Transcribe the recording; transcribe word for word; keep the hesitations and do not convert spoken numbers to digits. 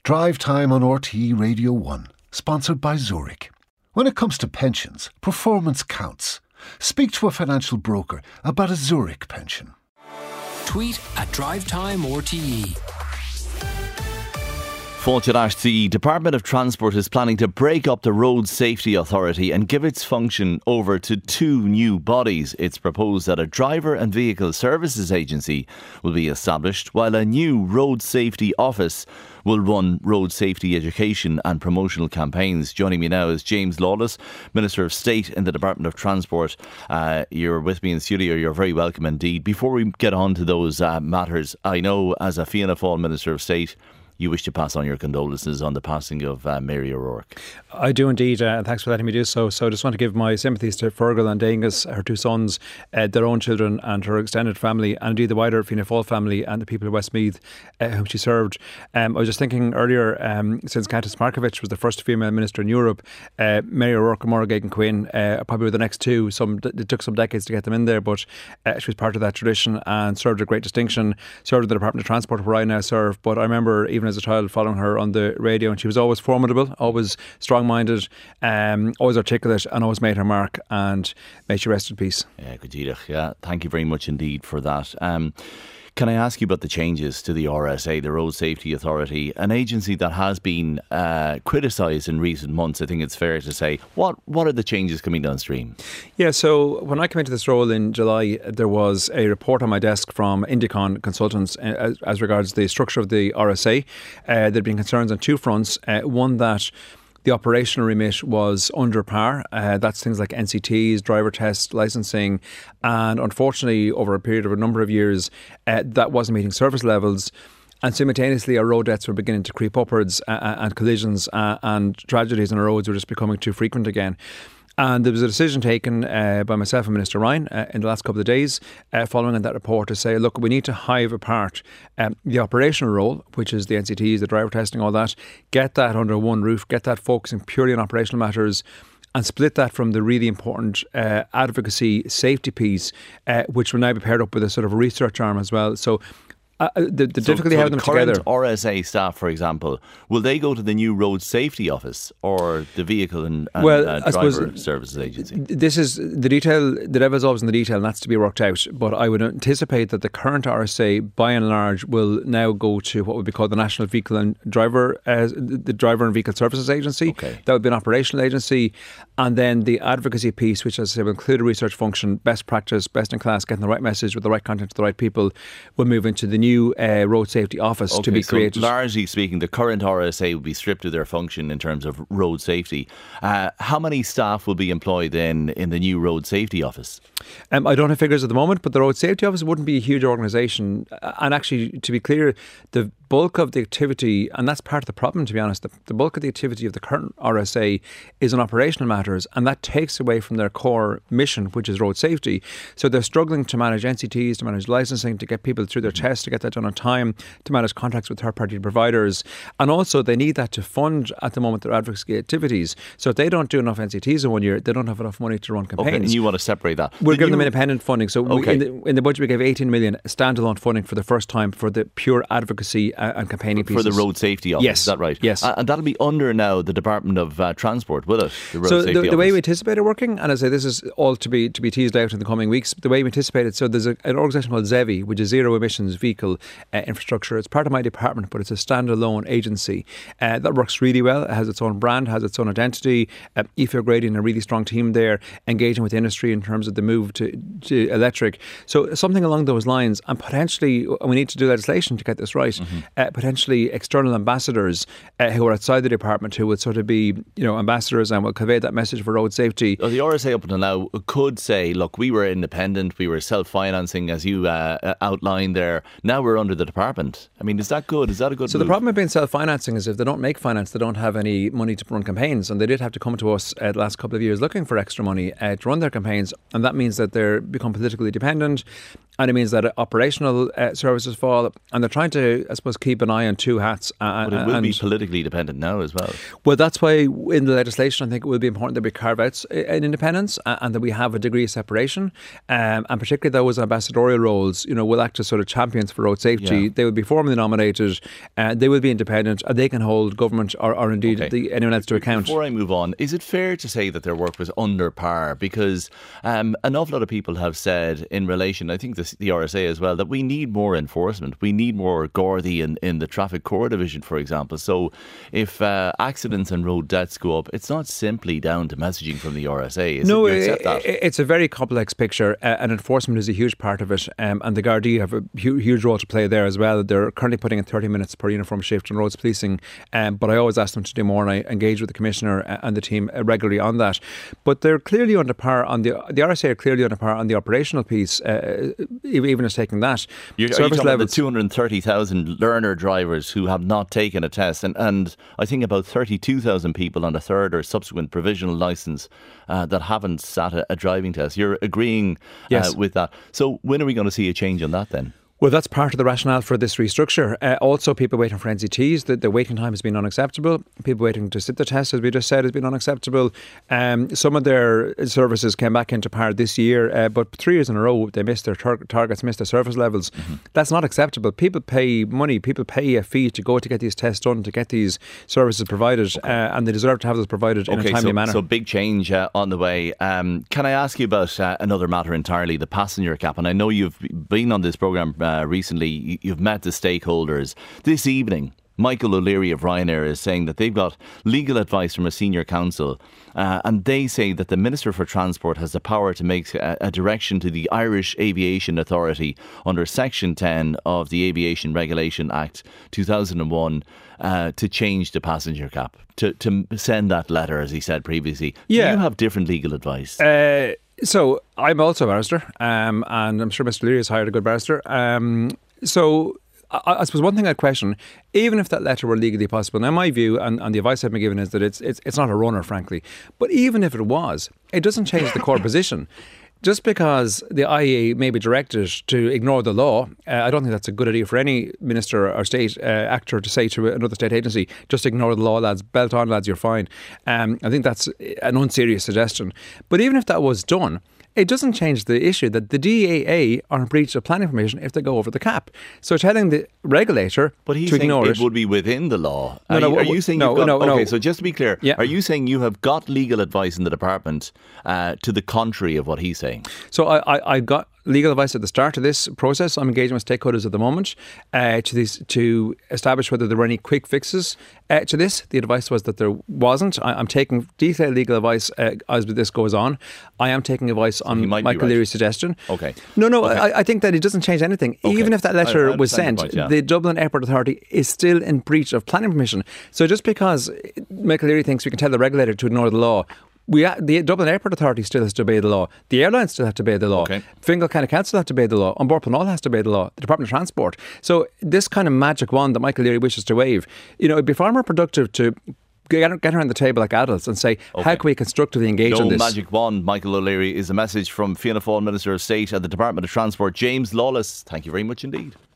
Drive Time on R T É Radio one, sponsored by Zurich. When it comes to pensions, performance counts. Speak to a financial broker about a Zurich pension. Tweet at Drive Time R T É. Fáilte, the Department of Transport is planning to break up the Road Safety Authority and give its function over to two new bodies. It's proposed that a Driver and Vehicle Services Agency will be established, while a new Road Safety Office will run road safety education and promotional campaigns. Joining me now is James Lawless, Minister of State in the Department of Transport. Uh, you're with me in studio. You're very welcome indeed. Before we get on to those uh, matters, I know as a Fianna Fáil Minister of State, you wish to pass on your condolences on the passing of uh, Mary O'Rourke. I do indeed, uh, and thanks for letting me do so. So I just want to give my sympathies to Fergal and Dangus, her two sons, uh, their own children and her extended family, and indeed the wider Fianna Fáil family and the people of Westmeath uh, whom she served. Um, I was just thinking earlier, um, since Countess Markievicz was the first female minister in Europe, uh, Mary O'Rourke and Maura Geoghegan-Quinn uh, probably were the next two. Some It took some decades to get them in there, but uh, she was part of that tradition and served a great distinction, served in the Department of Transport where I now serve. But I remember even as a child following her on the radio, and she was always formidable, always strong-minded, um, always articulate, and always made her mark, and may she rest in peace. Yeah, good deal. Yeah, thank you very much indeed for that. Um, Can I ask you about the changes to the R S A, the Road Safety Authority, an agency that has been uh, criticised in recent months, I think it's fair to say. What what are the changes coming downstream? Yeah, so when I came into this role in July, there was a report on my desk from Indicon Consultants as, as regards the structure of the R S A. Uh, there had been concerns on two fronts. Uh, one, that the operational remit was under par. Uh, that's things like N C Ts, driver tests, licensing. And unfortunately, over a period of a number of years, uh, that wasn't meeting service levels. And simultaneously, our road deaths were beginning to creep upwards, uh, and collisions uh, and tragedies on our roads were just becoming too frequent again. And there was a decision taken uh, by myself and Minister Ryan uh, in the last couple of days uh, following that report to say, look, we need to hive apart um, the operational role, which is the N C Ts, the driver testing, all that, get that under one roof, get that focusing purely on operational matters, and split that from the really important uh, advocacy safety piece, uh, which will now be paired up with a sort of research arm as well. So Uh, the the so, difficulty so having the them current together. R S A staff, for example, will they go to the new Road Safety Office or the Vehicle and, and well, uh, I Driver suppose Services Agency? This is the detail. The devil's always in the detail, and that's to be worked out. But I would anticipate that the current R S A, by and large, will now go to what would be called the National Vehicle and Driver, uh, the Driver and Vehicle Services Agency. Okay. That would be an operational agency, and then the advocacy piece, which, as I say, will include a research function, best practice, best in class, getting the right message with the right content to the right people, will move into the new uh, Road Safety Office okay, to be created. So largely speaking, the current R S A will be stripped of their function in terms of road safety. Uh, how many staff will be employed then in the new Road Safety Office? Um, I don't have figures at the moment, but the Road Safety Office wouldn't be a huge organisation. And actually, to be clear, the bulk of the activity, and that's part of the problem, to be honest, the, the bulk of the activity of the current R S A is on operational matters, and that takes away from their core mission, which is road safety. So they're struggling to manage N C Ts, to manage licensing, to get people through their tests, to get that done on time, to manage contracts with third-party providers. And also they need that to fund, at the moment, their advocacy activities. So if they don't do enough N C Ts in one year, they don't have enough money to run campaigns. Okay, and you want to separate that. We're the giving new... them independent funding. So okay. we, in, the, in the budget we gave eighteen million standalone funding for the first time for the pure advocacy uh, and campaigning for pieces. the Road Safety Office, yes. is that right? Yes. Uh, and that'll be under now the Department of uh, Transport, will it? The Road so Safety the, Office. the way we anticipate it working, and I say this is all to be to be teased out in the coming weeks, the way we anticipate it, so there's a, an organisation called ZEVI, which is Zero Emissions Vehicle uh, Infrastructure. It's part of my department, but it's a standalone agency uh, that works really well. It has its own brand, has its own identity. Uh, Aoife O'Grady and a really strong team there, engaging with industry in terms of the move to, to electric. So something along those lines, and potentially, we need to do legislation to get this right, mm-hmm. uh, potentially external ambassadors uh, who are outside the department who would sort of be, you know, ambassadors and will convey that message for road safety. Well, the R S A up until now could say, look, we were independent, we were self-financing, as you uh, outlined there. Now we're under the department. I mean, is that good? Is that a good So move? the problem with being self-financing is if they don't make finance, they don't have any money to run campaigns, and they did have to come to us uh, the last couple of years looking for extra money uh, to run their campaigns, and that means that they're become politically dependent, and it means that operational uh, services fall, and they're trying to, I suppose, keep an eye on two hats. Uh, but it will and, be politically dependent now as well. Well, that's why in the legislation I think it will be important that we carve out an independence uh, and that we have a degree of separation, um, and particularly those ambassadorial roles, you know, will act as sort of champions for road safety. Yeah. They will be formally nominated, uh, they will be independent, and they can hold government or, or indeed Okay. the, anyone else to account. Before I move on, is it fair to say that their work was under par? Because um, an awful lot of people have said in relation, I think this, the R S A as well, that we need more enforcement. We need more Gardaí in, in the Traffic Core Division, for example. So if uh, accidents and road deaths go up, it's not simply down to messaging from the R S A. Is no, it? You accept it, that? it's a very complex picture, uh, and enforcement is a huge part of it. Um, and the Gardaí have a hu- huge role to play there as well. They're currently putting in thirty minutes per uniform shift on roads policing, um, but I always ask them to do more, and I engage with the Commissioner and the team regularly on that. But they're clearly under par on the the R S A are clearly under par on the operational piece, uh, even as taking that. You're, are you talking about the two hundred thirty thousand learner drivers who have not taken a test, and, and I think about thirty-two thousand people on a third or subsequent provisional licence uh, that haven't sat a, a driving test. You're agreeing Yes. uh, with that. So when are we going to see a change on that then? Well, that's part of the rationale for this restructure. Uh, also, people waiting for N C Ts, the, the waiting time has been unacceptable. People waiting to sit the test, as we just said, has been unacceptable. Um, some of their services came back into par this year, uh, but three years in a row, they missed their tar- targets, missed their service levels. Mm-hmm. That's not acceptable. People pay money, people pay a fee to go to get these tests done, to get these services provided, okay. uh, and they deserve to have those provided okay, in a timely so, manner. So big change uh, on the way. Um, can I ask you about uh, another matter entirely, the passenger cap? And I know you've been on this programme Uh, recently, you've met the stakeholders. This evening, Michael O'Leary of Ryanair is saying that they've got legal advice from a senior counsel, uh, and they say that the Minister for Transport has the power to make a, a direction to the Irish Aviation Authority under Section ten of the Aviation Regulation Act two thousand one uh, to change the passenger cap, to, to send that letter, as he said previously. Yeah. Do you have different legal advice? Uh, So I'm also a barrister, um, and I'm sure Mister Leary has hired a good barrister. Um, so I, I suppose one thing I'd question, even if that letter were legally possible, now my view and, and the advice I've been given is that it's, it's it's not a runner, frankly. But even if it was, it doesn't change the core position. Just because the I A A may be directed to ignore the law, uh, I don't think that's a good idea for any minister or state uh, actor to say to another state agency, just ignore the law, lads, belt on, lads, you're fine. Um, I think that's an unserious suggestion. But even if that was done, it doesn't change the issue that the D A A are in breach of planning permission if they go over the cap. So telling the regulator but he's to saying ignore it it would be within the law. No, are, no, you, are you saying no, you've got, no, no. okay, so just to be clear, Yeah. are you saying you have got legal advice in the department uh, to the contrary of what he's saying? So I, I, I got legal advice at the start of this process. I'm engaging with stakeholders at the moment uh, to these, to establish whether there were any quick fixes uh, to this. The advice was that there wasn't. I, I'm taking detailed legal advice uh, as this goes on. I am taking advice on he might be Michael right. Leary's suggestion. Okay. No, no, Okay. I, I think that it doesn't change anything. Okay. Even if that I- letter I was understand sent, your point, yeah. the Dublin Airport Authority is still in breach of planning permission. So just because Michael Leary thinks we can tell the regulator to ignore the law, We ha- the Dublin Airport Authority still has to obey the law. The airlines still have to obey the law. Okay. Fingal County Council have to obey the law. An Bord Pleanála has to obey the law. The Department of Transport. So this kind of magic wand that Michael Leary wishes to wave, you know, it'd be far more productive to get, get around the table like adults and say, Okay. how can we constructively engage No on this? magic wand, Michael O'Leary, is a message from Fianna Fáil Minister of State at the Department of Transport, James Lawless. Thank you very much indeed.